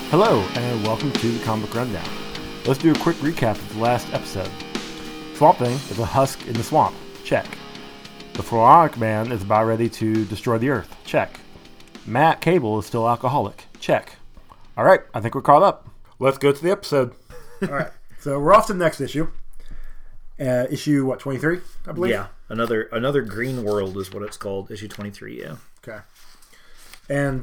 Hello, and welcome to the Comic Rundown. Let's do a quick recap of the last episode. Swamp Thing is a husk in the swamp. Check. The Floronic Man is about ready to destroy the Earth. Check. Matt Cable is still alcoholic. Check. Alright, I think we're caught up. Let's go to the episode. Alright, so we're off to the next issue. Issue, 23, I believe? Yeah, another Green World is what it's called. Issue 23, yeah. Okay. And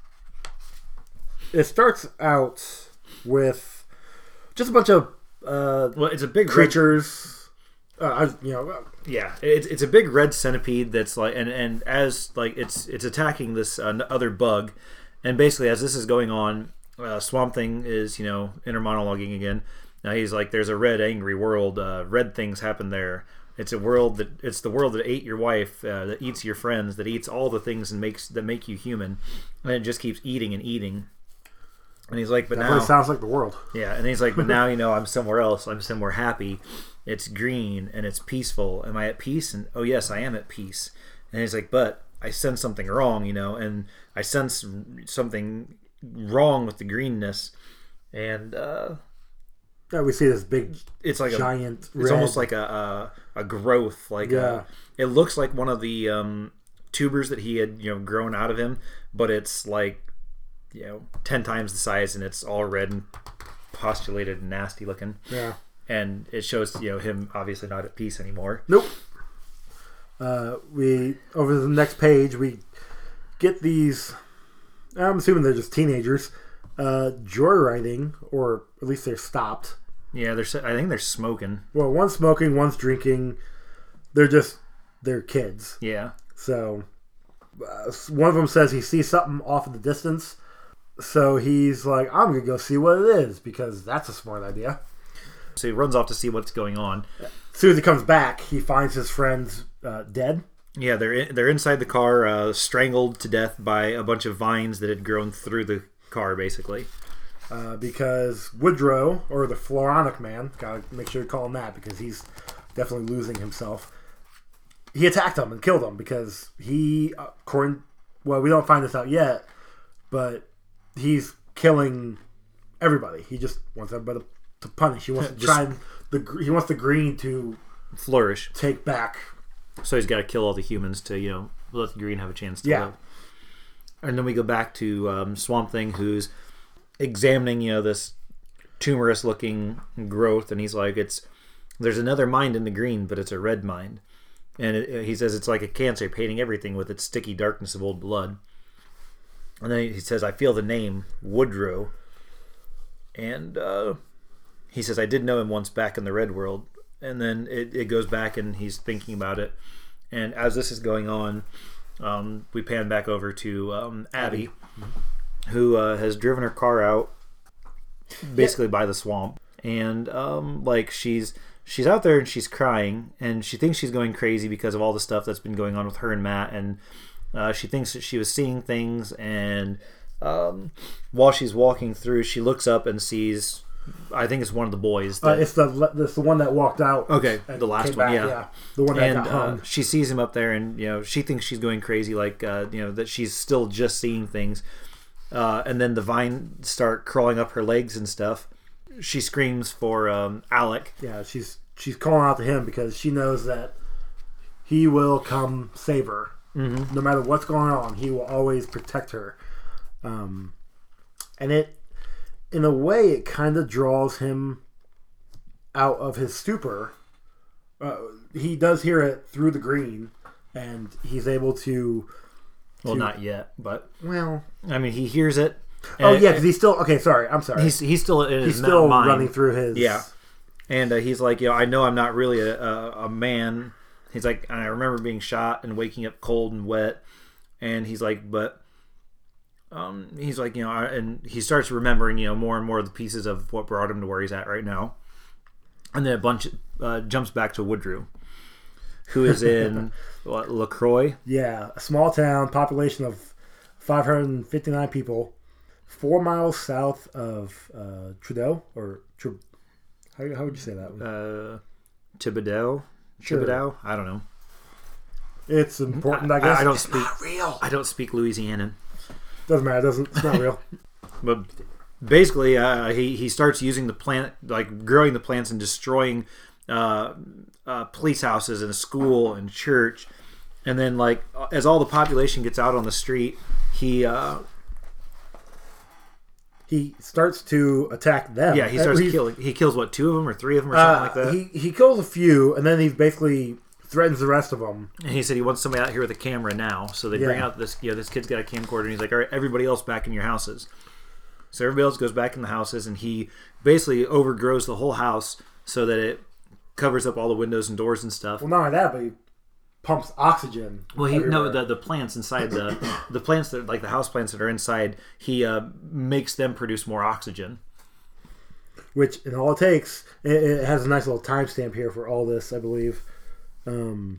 it starts out with just a bunch of well, it's a big creatures. Yeah, it's a big red centipede that's like, and as like it's attacking this other bug, and basically as this is going on, Swamp Thing is inner monologuing again. Now he's like, "There's a red angry world. Red things happen there. It's the world that ate your wife, that eats your friends, that eats all the things and that make you human, and it just keeps eating and eating." And he's like, "But now sounds like the world." Yeah, and he's like, "But now I'm somewhere else. I'm somewhere happy. It's green and it's peaceful. Am I at peace?" And oh yes, I am at peace. And he's like, "But I sense something wrong, and I sense something wrong with the greenness." And we see this big, it's like giant. It's almost like a growth. Like it looks like one of the tubers that he had grown out of him, but it's like 10 times the size, and it's all red and postulated and nasty looking. Yeah. And it shows him obviously not at peace anymore. Nope. We over the next page we get these, I'm assuming they're just teenagers, joyriding, or at least they're stopped. Yeah, I think they're smoking. Well, one's smoking, one's drinking. They're kids. Yeah. So one of them says he sees something off in the distance. So he's like, "I'm going to go see what it is," because that's a smart idea. So he runs off to see what's going on. As soon as he comes back, he finds his friends dead. Yeah, they're inside the car, strangled to death by a bunch of vines that had grown through the car, basically. Because Woodrow, or the Floronic Man, gotta make sure you call him that because he's definitely losing himself. He attacked them and killed them because we don't find this out yet, but he's killing everybody. He just wants everybody to punish. He wants to he wants the green to flourish, take back. So he's got to kill all the humans to let the green have a chance to live. And then we go back to Swamp Thing, who's examining this tumorous looking growth, and he's like, there's another mind in the green, but it's a red mind, and he says it's like a cancer painting everything with its sticky darkness of old blood. And then he says, "I feel the name Woodrow," and he says, "I did know him once back in the red world." And then it goes back, and he's thinking about it, and as this is going on, we pan back over to Abby, who has driven her car out basically by the swamp, and she's out there and she's crying, and she thinks she's going crazy because of all the stuff that's been going on with her and Matt, and she thinks that she was seeing things, and while she's walking through, she looks up and sees, I think it's one of the boys. It's the one that walked out. Okay, the last one, yeah. The one that got hung. She sees him up there, and she thinks she's going crazy, like that she's still just seeing things. And then the vine start crawling up her legs and stuff. She screams for Alec. Yeah, she's calling out to him because she knows that he will come save her. Mm-hmm. No matter what's going on, he will always protect her. And in a way, it kind of draws him out of his stupor. He does hear it through the green, and he's able to... Well, not yet, but... Well... I mean, he hears it. Oh, yeah, because he's still... Okay, sorry, I'm sorry. He's still in his mind. He's still mind. running through his... Yeah. And he's like, I know I'm not really a man. He's like, I remember being shot and waking up cold and wet. And he's like, but... he's like, and he starts remembering, more and more of the pieces of what brought him to where he's at right now. And then a bunch jumps back to Woodrow, who is in LaCroix. Yeah, a small town, population of 559 people, 4 miles south of Trudeau, or how would you say that one? Thibodeau? Sure. Thibodeau? I don't know. It's important, I guess. Not real. I don't speak Louisianan. Doesn't matter. It's not real. But basically, he starts using the plant, like growing the plants and destroying police houses and school and church. And then, like, as all the population gets out on the street, he starts to attack them. Yeah, he starts killing. He kills, what, 2 of them or 3 of them or something like that? He kills a few, and then he basically threatens the rest of them. And he said he wants somebody out here with a camera now. So they bring out this, this kid's got a camcorder, and he's like, all right, everybody else back in your houses. So everybody else goes back in the houses, and he basically overgrows the whole house so that it covers up all the windows and doors and stuff. Well, not only that, but he pumps oxygen. Well, the plants inside the plants that, like the house plants that are inside, he makes them produce more oxygen. Which, and all it takes, it has a nice little timestamp here for all this, I believe. At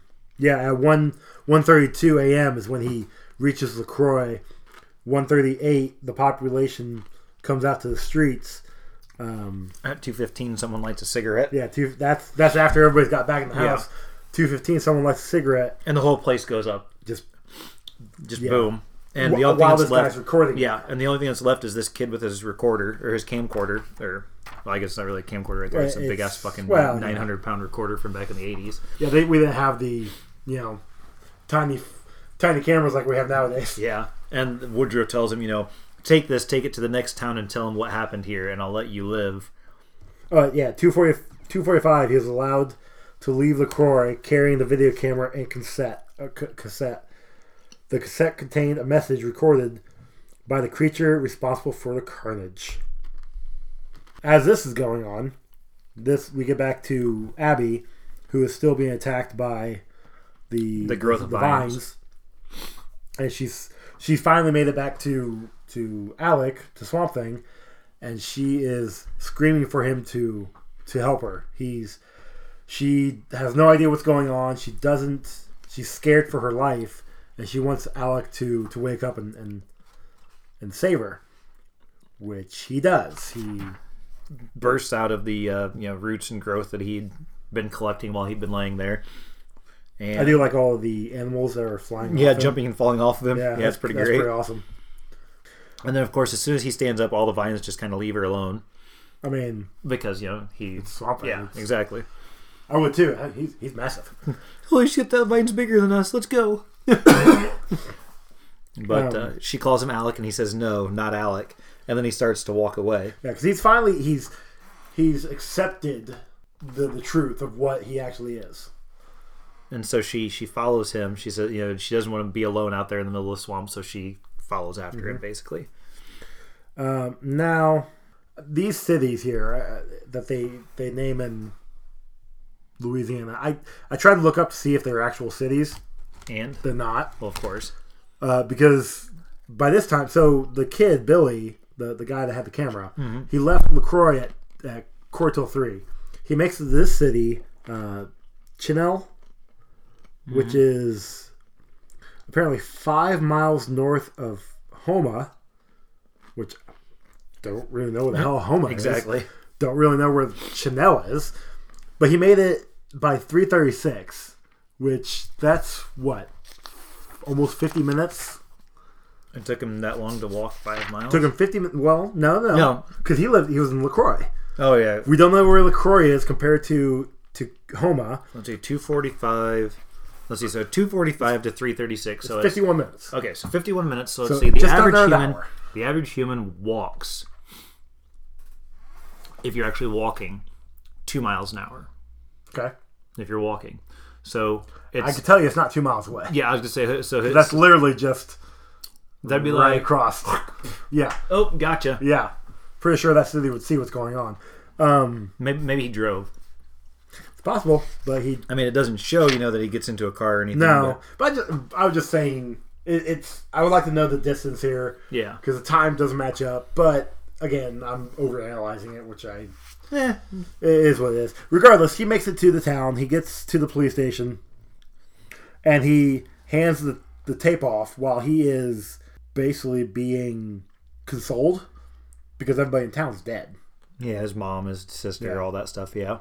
1:32 a.m. is when he reaches LaCroix. 1:38, the population comes out to the streets. At 2:15, someone lights a cigarette. Yeah, that's after everybody's got back in the house. 2:15, someone lights a cigarette, and the whole place goes up. Just boom. And the only while thing that's this left, guy's recording. Yeah, and the only thing that's left is this kid with his recorder or his camcorder, or well, I guess it's not really a camcorder right there. It's a big ass fucking 900-pound recorder from back in the 80s. Yeah, we didn't have the tiny cameras like we have nowadays. Yeah, and Woodrow tells him, take this, take it to the next town, and tell him what happened here, and I'll let you live. 2:45. He is allowed to leave LaCroix carrying the video camera and cassette. The cassette contained a message recorded by the creature responsible for the carnage. As this is going on, we get back to Abby, who is still being attacked by the growth of vines. And she's finally made it back to Alec, to Swamp Thing, and she is screaming for him to help her. She has no idea what's going on. She's scared for her life, and she wants Alec to wake up and save her, which he does. He bursts out of the roots and growth that he'd been collecting while he'd been laying there. And I do like all of the animals that are flying. Yeah, jumping and falling off of him. Yeah, that's pretty great. That's pretty awesome. And then, of course, as soon as he stands up, all the vines just kind of leave her alone. I mean, because he's swamping. Yeah, exactly. I would too. He's massive. Holy shit, that vine's bigger than us. Let's go. But she calls him Alec, and he says, "No, not Alec." And then he starts to walk away. Yeah, because he's accepted the truth of what he actually is. And so she follows him. She says, she doesn't want to be alone out there in the middle of the swamp, so she follows after him, basically. Now, these cities here that they name in Louisiana, I tried to look up to see if they're actual cities. And? They're not. Well, of course. Because by this time, so the kid, Billy, the guy that had the camera, he left LaCroix at Quartil 3. He makes it to this city, Chenelle, which is apparently 5 miles north of Houma, which I don't really know what the hell Houma is. Exactly. Don't really know where Chenelle is. But he made it by 3:36, which that's what? Almost 50 minutes? It took him that long to walk 5 miles? Took him 50 minutes. Well, no. Because he was in LaCroix. Oh, yeah. We don't know where LaCroix is compared to Houma. Let's see, 2:45. Let's see, so 2:45 to 3:36. So 51 minutes. Okay, so 51 minutes. So let's see, the average human walks, if you're actually walking, 2 miles an hour. Okay. If you're walking. So I can tell you it's not 2 miles away. Yeah, I was going to say, so that's literally just that'd be right like across. Yeah. Oh, gotcha. Yeah. Pretty sure that city would see what's going on. Maybe he drove. It's possible, but I mean, it doesn't show, that he gets into a car or anything. No, but I was just saying, I would like to know the distance here. Yeah. Because the time doesn't match up. But, again, I'm overanalyzing it, which it is what it is. Regardless, he makes it to the town. He gets to the police station. And he hands the tape off while he is basically being consoled. Because everybody in town's dead. Yeah, his mom, his sister, all that stuff, yeah.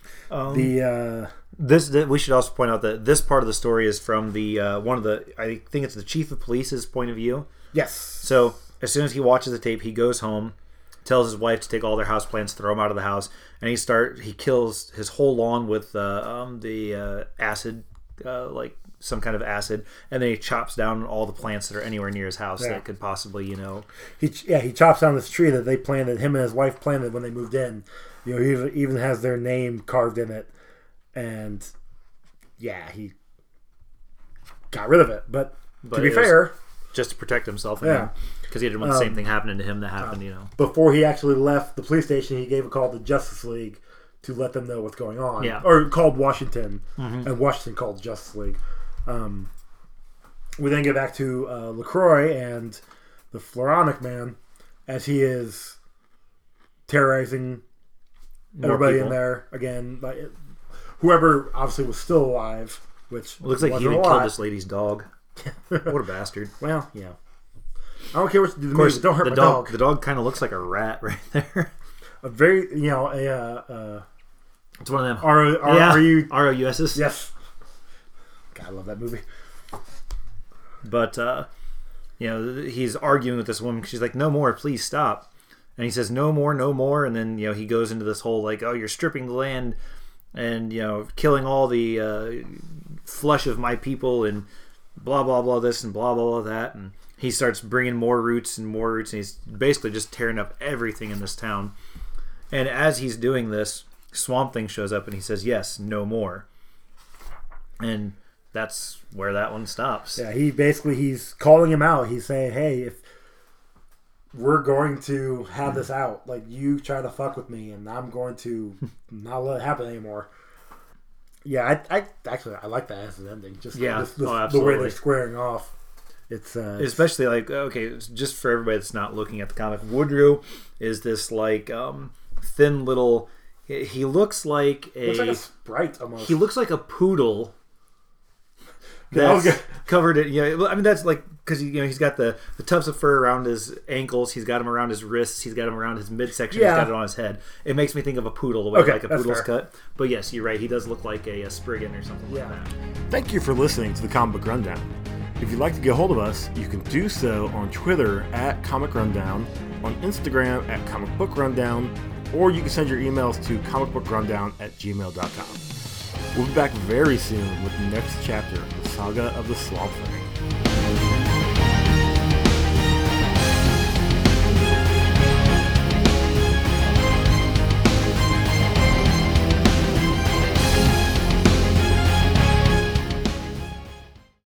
We should also point out that this part of the story is from the I think it's the chief of police's point of view. Yes. So as soon as he watches the tape, he goes home, tells his wife to take all their house plants, throw them out of the house, and he kills his whole lawn with the acid, like some kind of acid, and then he chops down all the plants that are anywhere near his house that could possibly, He chops down this tree that they planted, him and his wife planted when they moved in. He even has their name carved in it, and he got rid of it. But to be fair, just to protect himself, because he didn't want the same thing happening to him that happened. Before he actually left the police station, he gave a call to Justice League to let them know what's going on. Yeah. Or called Washington, and Washington called Justice League. We then get back to LaCroix and the Floronic Man as he is terrorizing everybody in there again. Like, whoever obviously was still alive, which looks like he even killed this lady's dog. What a bastard! Well, yeah. I don't care what you do to me, but don't hurt my dog. The dog kind of looks like a rat right there. A very, it's one of them. ROUSs. Yes. God, I love that movie. But he's arguing with this woman. She's like, "No more, please stop." And he says, "No more, no more." And then he goes into this whole like, "Oh, you're stripping the land, and killing all the flesh of my people, and blah blah blah this and blah blah blah that." And he starts bringing more roots, and he's basically just tearing up everything in this town. And as he's doing this, Swamp Thing shows up, and he says, "Yes, no more." And that's where that one stops. Yeah, he's calling him out. He's saying, "Hey, if we're going to have this out, like, you try to fuck with me, and I'm going to not let it happen anymore." Yeah, I actually like that as an ending. Just the way they're squaring off. It's especially like, okay, just for everybody that's not looking at the comic, Woodrow is this like thin little. He looks like a sprite almost. He looks like a poodle. That's covered in, I mean, that's like, because he's got the tufts of fur around his ankles, he's got them around his wrists, he's got them around his midsection, he's got it on his head. It makes me think of a poodle, the way like a poodle's cut. But yes, you're right, he does look like a Spriggan or something like that. Thank you for listening to the Comic Book Rundown. If you'd like to get hold of us, you can do so on Twitter at Comic Rundown, on Instagram at Comic Book Rundown, or you can send your emails to comicbookrundown@gmail.com. We'll be back very soon with the next chapter of the Saga of the Swamp Thing.